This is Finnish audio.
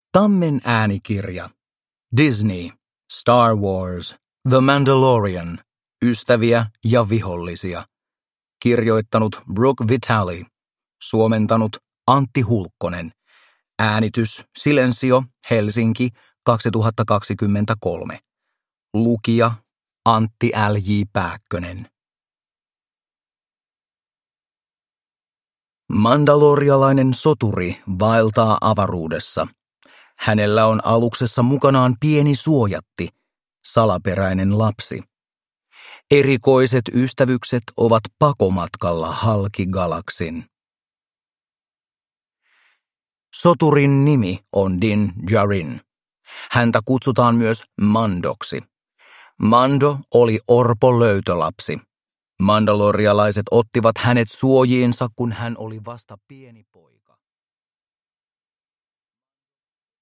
Tammen äänikirja. Disney, Star Wars, The Mandalorian, Ystäviä ja vihollisia. Kirjoittanut Brooke Vitali. Suomentanut Antti Hulkkonen. Äänitys Silensio, Helsinki, 2023. Lukija Antti L.J. Pääkkönen. Mandalorialainen soturi vaeltaa avaruudessa. Hänellä on aluksessa mukanaan pieni suojatti, salaperäinen lapsi. Erikoiset ystävykset ovat pakomatkalla halki galaksin. Soturin nimi on Din Djarin. Häntä kutsutaan myös Mandoksi. Mando oli orpo löytölapsi. Mandalorialaiset ottivat hänet suojiinsa, kun hän oli vasta pieni poika.